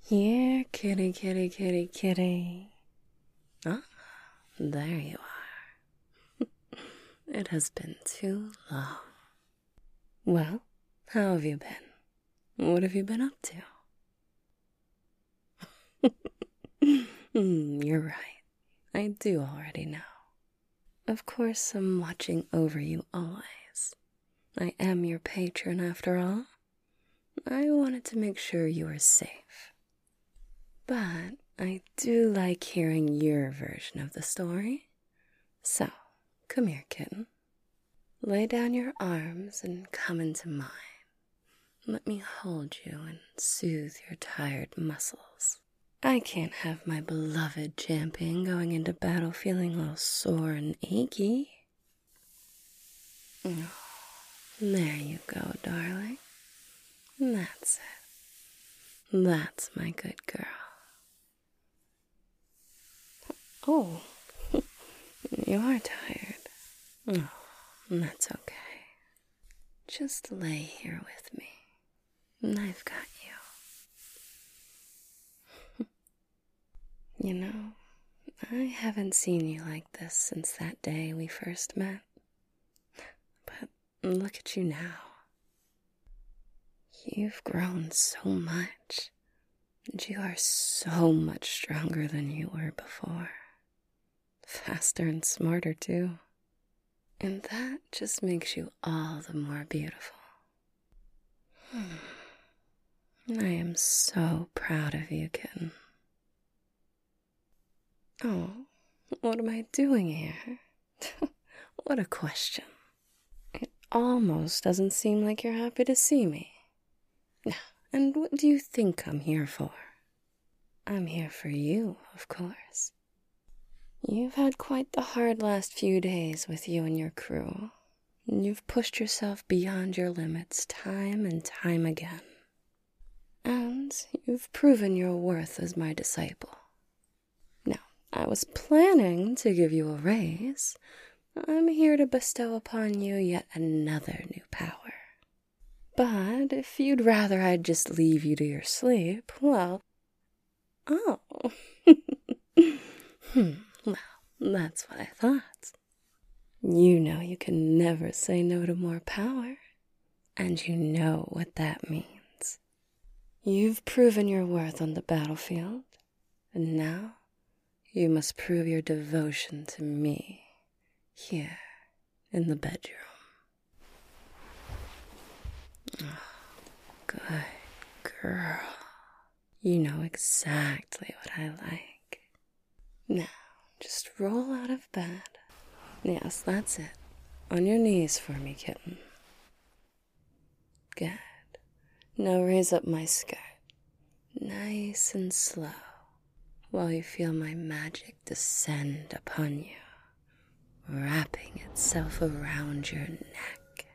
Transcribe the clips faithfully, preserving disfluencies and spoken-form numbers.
Here, kitty, kitty, kitty, kitty. Ah, there you are. It has been too long. Well, how have you been? What have you been up to? Hmm, you're right. I do already know. Of course, I'm watching over you always. I am your patron after all. I wanted to make sure you were safe. But I do like hearing your version of the story. So, come here, kitten. Lay down your arms and come into mine. Let me hold you and soothe your tired muscles. I can't have my beloved champion going into battle feeling all sore and achy. Oh, there you go, darling. That's it. That's my good girl. Oh, you are tired. Oh, that's okay. Just lay here with me, and I've got you. You know, I haven't seen you like this since that day we first met. But look at you now. You've grown so much, and you are so much stronger than you were before. Faster and smarter, too. And that just makes you all the more beautiful. Hmm. I am so proud of you, kitten. Oh, what am I doing here? What a question. It almost doesn't seem like you're happy to see me. And what do you think I'm here for? I'm here for you, of course. You've had quite the hard last few days with you and your crew. You've pushed yourself beyond your limits time and time again. And you've proven your worth as my disciple. Now, I was planning to give you a raise. I'm here to bestow upon you yet another new power. But if you'd rather I'd just leave you to your sleep, well... Oh. hmm. Well, that's what I thought. You know you can never say no to more power. And you know what that means. You've proven your worth on the battlefield. And now you must prove your devotion to me here in the bedroom. Oh, good girl. You know exactly what I like. Now, just roll out of bed. Yes, that's it. On your knees for me, kitten. Good. Now raise up my skirt. Nice and slow. While you feel my magic descend upon you, wrapping itself around your neck.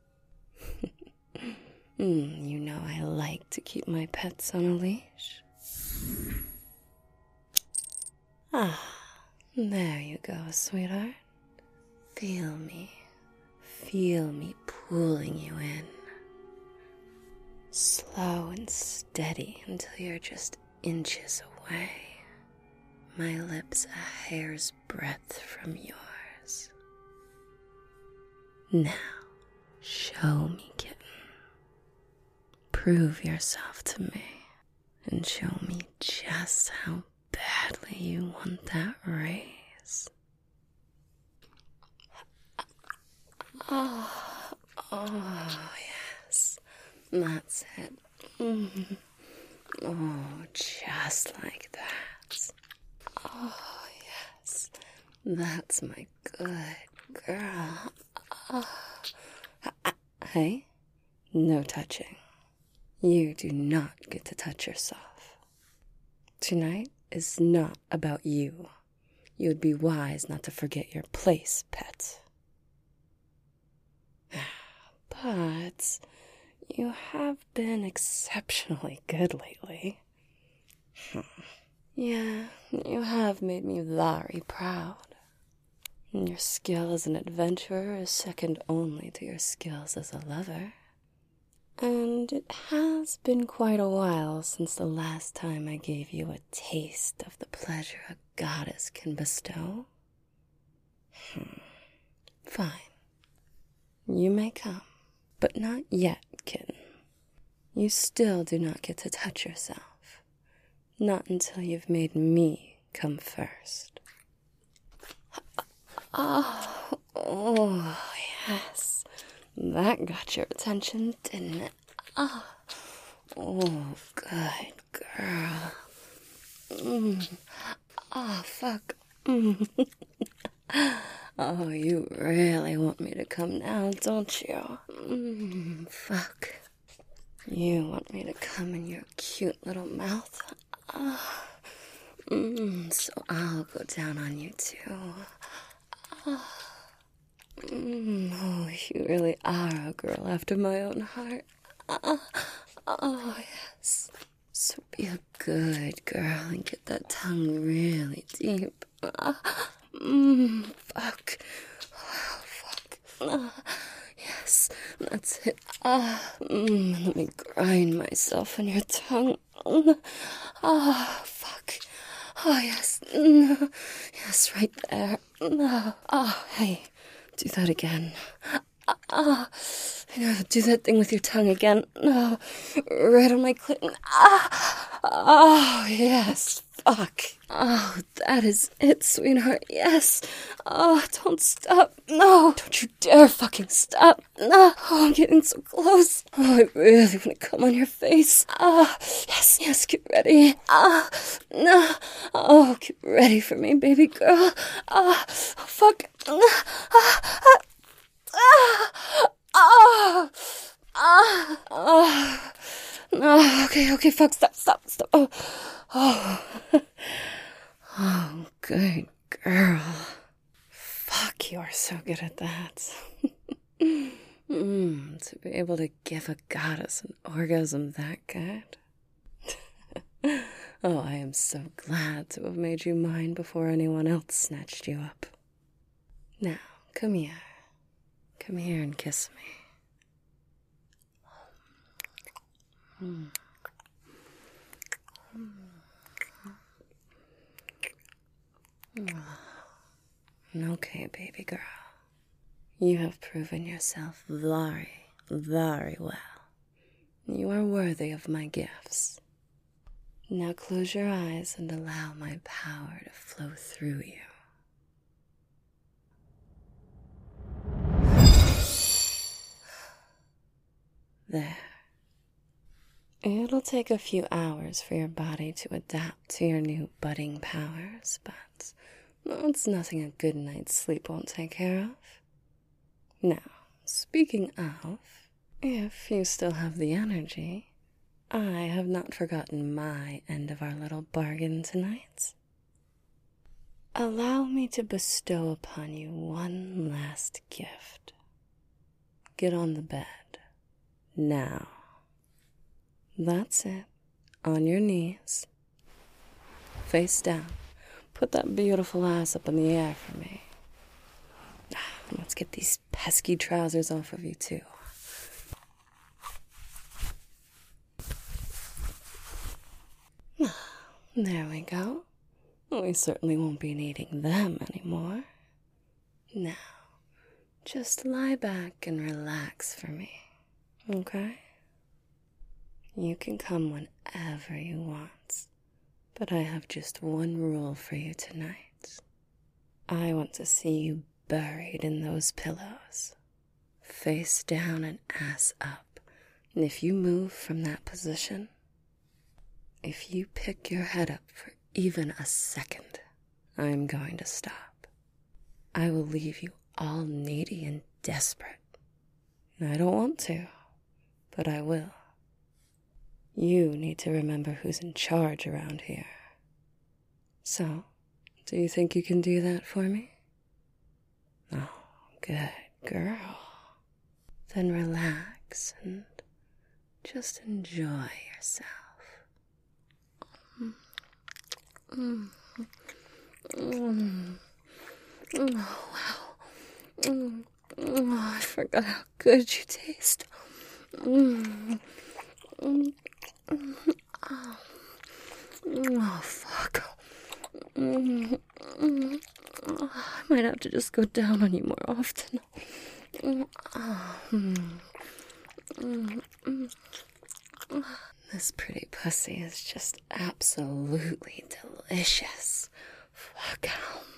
mm, you know I like to keep my pets on a leash. Ah, there you go, sweetheart. Feel me. Feel me pulling you in. Slow and steady until you're just inches away. My lips a hair's breadth from yours. Now, show me, kitten. Prove yourself to me and show me just how badly you want that raise. Oh, oh, yes, that's it. Mm. Oh, just like that. Oh, yes, that's my good girl. Oh. Hey, no touching. You do not get to touch yourself. Tonight is not about you. You would be wise not to forget your place, pet. But you have been exceptionally good lately. Yeah, you have made me very proud. Your skill as an adventurer is second only to your skills as a lover. And it has been quite a while since the last time I gave you a taste of the pleasure a goddess can bestow. Hmm. Fine. You may come, but not yet, kitten. You still do not get to touch yourself. Not until you've made me come first. Oh, oh, yes. That got your attention, didn't it? Oh, oh good girl. Mm. Oh, fuck. Mm. Oh, you really want me to come now, don't you? Mm, fuck. You want me to come in your cute little mouth? Oh. Mm, so I'll go down on you too. Oh. Mm, oh, you really are a girl after my own heart. Oh, oh, yes. So be a good girl and get that tongue really deep. Oh, mm, fuck. Oh, fuck. Oh, yes, that's it. Ah, oh, mm, let me grind myself on your tongue. Oh, fuck. Oh, yes. Mm, yes, right there. Oh, oh, hey. Do that again. Ah, uh, do that thing with your tongue again. No, uh, right on my clit. Ah, oh, yes. Fuck. Oh, that is it, sweetheart. Yes. Oh, don't stop. No, don't you dare fucking stop. No. Oh, I'm getting so close. Oh, I really want to come on your face. Ah, yes, yes. Get ready. Ah, no. Oh, get ready for me, baby girl. Ah, oh, fuck. Ah, ah. Ah! Ah! Ah! Ah! No, okay, okay, fuck, stop, stop, stop. Oh, oh, oh, good girl. Fuck, you are so good at that. mm, to be able to give a goddess an orgasm that good. Oh, I am so glad to have made you mine before anyone else snatched you up. Now, come here. Come here and kiss me. Mm. Mm. Okay, baby girl. You have proven yourself very, very well. You are worthy of my gifts. Now close your eyes and allow my power to flow through you. There. It'll take a few hours for your body to adapt to your new budding powers, but well, it's nothing a good night's sleep won't take care of. Now, speaking of, if you still have the energy, I have not forgotten my end of our little bargain tonight. Allow me to bestow upon you one last gift. Get on the bed. Now. That's it. On your knees. Face down. Put that beautiful ass up in the air for me. Let's get these pesky trousers off of you, too. There we go. We certainly won't be needing them anymore. Now, just lie back and relax for me, okay? You can come whenever you want, but I have just one rule for you tonight. I want to see you buried in those pillows, face down and ass up, and if you move from that position, if you pick your head up for even a second, I'm going to stop. I will leave you all needy and desperate. I don't want to, but I will. You need to remember who's in charge around here. So, do you think you can do that for me? Oh, good girl. Then relax and just enjoy yourself. Mm. Mm. Oh, wow. Mm. Oh, I forgot how good you taste. Mm. Mm. Oh. Oh, fuck. Mm. Mm. Oh, I might have to just go down on you more often. Mm. Oh. Mm. Mm. Mm. This pretty pussy is just absolutely delicious. Fuck.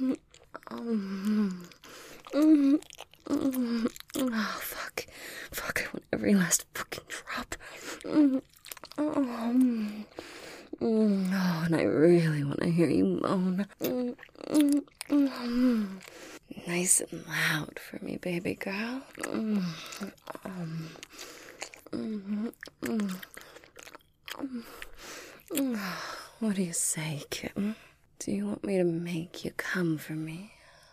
Um, mm, mm, oh, fuck. Fuck, I want every last fucking drop. Mm, um, mm, oh, and I really want to hear you moan. Mm, mm, mm. Nice and loud for me, baby girl. Mm, um, mm, mm, mm, mm. What do you say, kitten? Do you want me to make you come for me?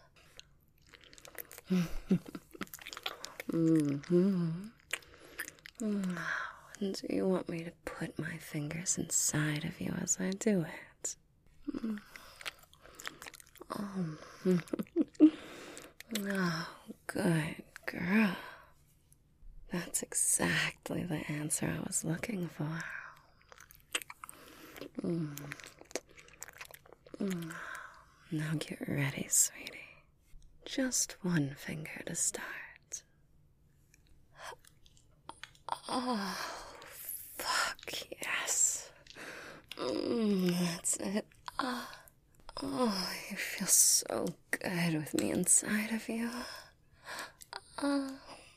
Mm-hmm. Mm. And do you want me to put my fingers inside of you as I do it? Mm. Oh. Oh, good girl. That's exactly the answer I was looking for. Mm. Mm. Now get ready, sweetie. Just one finger to start. Oh, fuck yes. Mm, that's it. Oh, oh, you feel so good with me inside of you. Oh.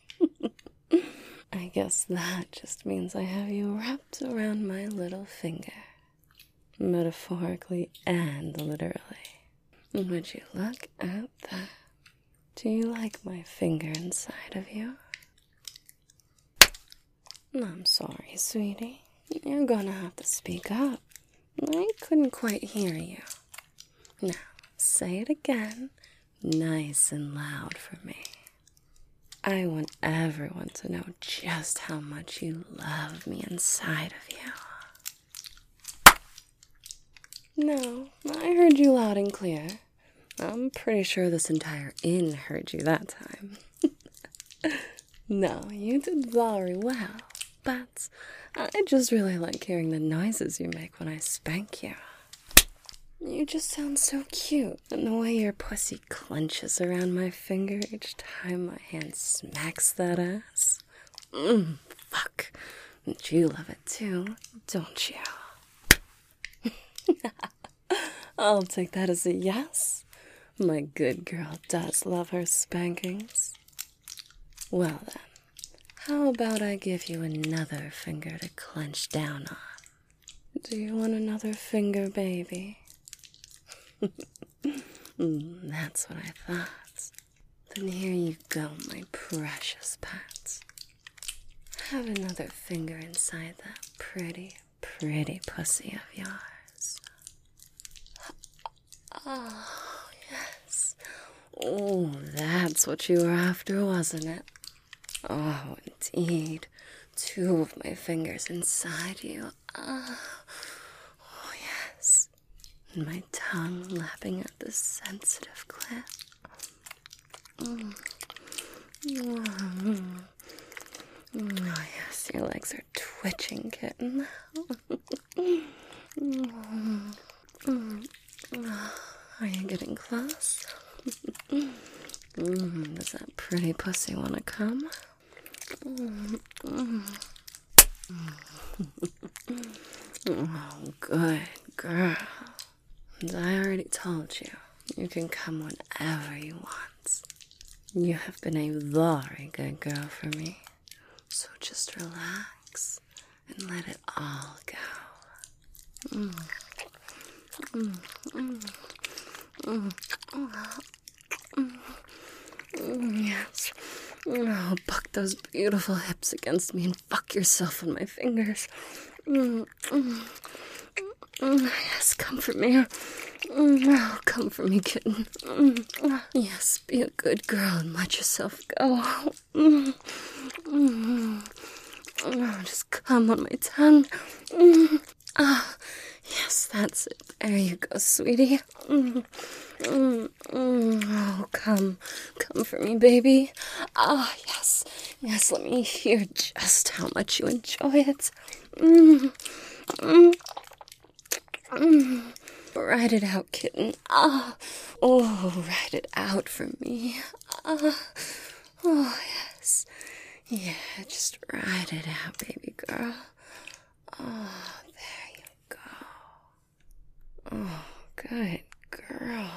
I guess that just means I have you wrapped around my little finger. Metaphorically and literally. Would you look at that? Do you like my finger inside of you? I'm sorry, sweetie. You're gonna have to speak up. I couldn't quite hear you. Now, say it again, nice and loud for me. I want everyone to know just how much you love me inside of you. No, I heard you loud and clear. I'm pretty sure this entire inn heard you that time. No, you did very well, but I just really like hearing the noises you make when I spank you. You just sound so cute, and the way your pussy clenches around my finger each time my hand smacks that ass. Mmm, fuck. And you love it too, don't you? I'll take that as a yes. My good girl does love her spankings. Well then, how about I give you another finger to clench down on? Do you want another finger, baby? mm, that's what I thought. Then here you go, my precious pet. Have another finger inside that pretty, pretty pussy of yours. Oh, yes. Oh, that's what you were after, wasn't it? Oh, indeed. Two of my fingers inside you. Oh, oh yes. And my tongue lapping at the sensitive clit. Mm. Mm. Mm. Oh, yes, your legs are twitching, kitten. mm. Mm. Are you getting close? mm. Does that pretty pussy want to come? Mm. Mm. Oh, good girl. And I already told you, you can come whenever you want. You have been a very good girl for me. So just relax and let it all go. Mm. Mm. Mm. Mm. Mm. Mm. Yes. Oh, buck those beautiful hips against me and fuck yourself on my fingers. Mm. Mm. Mm. Yes, come for me. Mm. Oh, come for me, kitten. Mm. Yes, be a good girl and let yourself go. Mm. Mm. Oh, just come on my tongue. Mm. Ah, yes, Yes, that's it. There you go, sweetie. Mm, mm, mm. Oh, come. Come for me, baby. Ah, yes. Yes, let me hear just how much you enjoy it. Mm, mm, mm. Ride it out, kitten. Ah. Oh, ride it out for me. Ah. Oh, yes. Yeah, just ride it out, baby girl. Oh, there you go. Oh, good girl.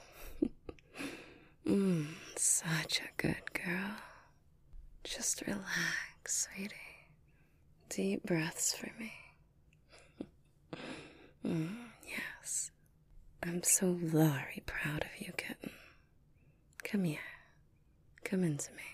Mmm, such a good girl. Just relax, sweetie. Deep breaths for me. Mm, yes. I'm so very proud of you, kitten. Come here. Come into me.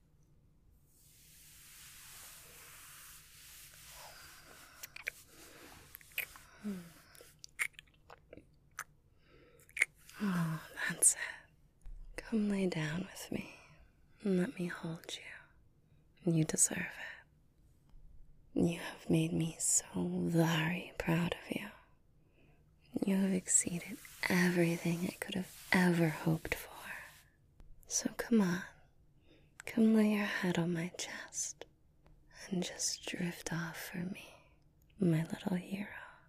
Oh, that's it. Come lay down with me and let me hold you. You deserve it. You have made me so very proud of you. You have exceeded everything I could have ever hoped for. So come on, come lay your head on my chest and just drift off for me, my little hero.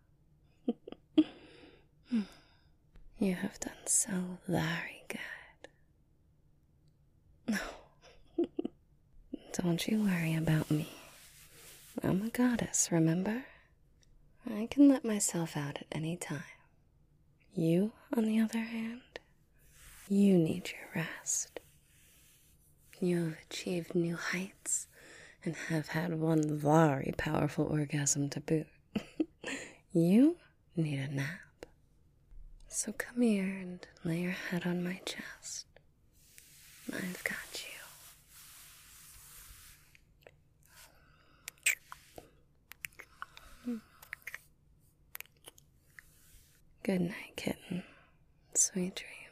You have done so very good. No, don't you worry about me. I'm a goddess, remember? I can let myself out at any time. You, on the other hand, you need your rest. You have achieved new heights and have had one very powerful orgasm to boot. You need a nap. So come here and lay your head on my chest. I've got you. Good night, kitten. Sweet dreams.